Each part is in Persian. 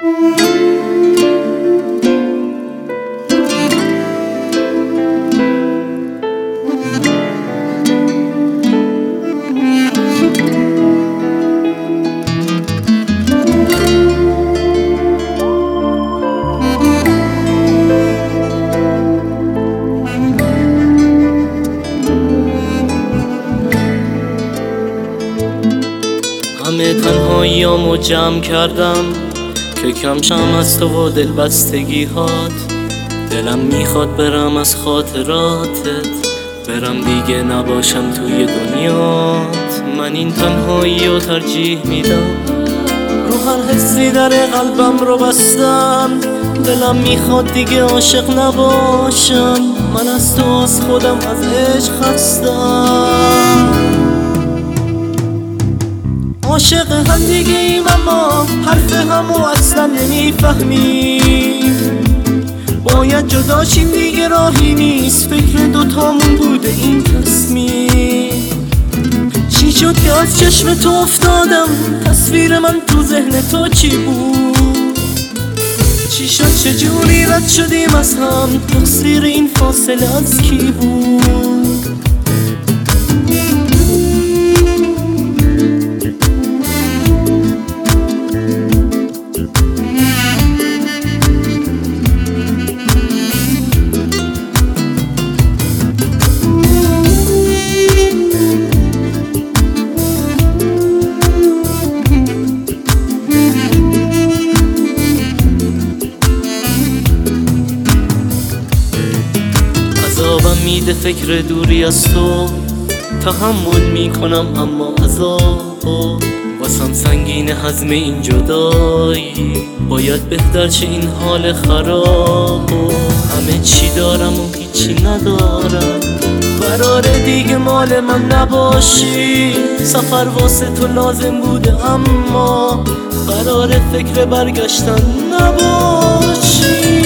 همه تنهاییامو جمع کردم که کم شم از تو و دلبستگی هات. دلم میخواد برم از خاطراتت، برم دیگه نباشم توی دنیات. من این تنهایی رو ترجیح میدم، رو هر حسی در قلبم رو بستم. دلم میخواد دیگه عاشق نباشم، من از تو از خودم از عشق خستم. عاشق هم دیگه ایم اما حرف همو اصلا نمیفهمیم. باید جدا شیم دیگه راهی نیست، فکر دوتامون بوده این تصمیم. چی شد که از چشم تو افتادم، تصویر من تو ذهن تو چی بود؟ چی شد چجوری رد شدیم از هم، تقصیر این فاصله از کی بود؟ عذابم میده فکر دوری از تو، تحمل میکنم اما عذابو واسم سنگینه هضم این جدایی. باید بهتر چه این حال خرابو، همه چی دارم و هیچی ندارم. قراره دیگه مال من نباشی، سفر واسه تو لازم بوده اما قراره فکر برگشتن نباشی.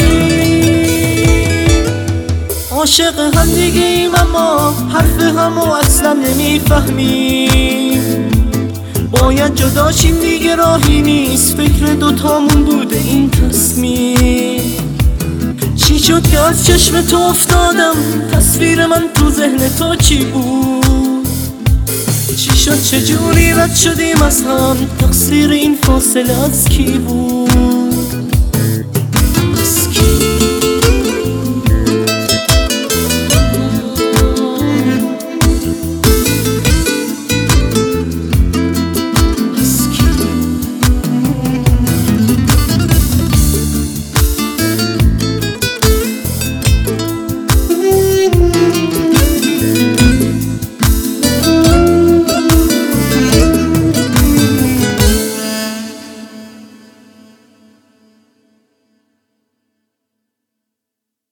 عاشق هم دیگه ایم اما حرف همو اصلا نمیفهمیم. باید جدا شیم دیگه راهی نیست، فکر دوتامون بوده این تصمیم. چی شد که از چشم تو افتادم، تصویر من تو ذهن تو چی بود؟ چی شد چجوری رد شدیم از هم، تقصیر این فاصله از کی بود؟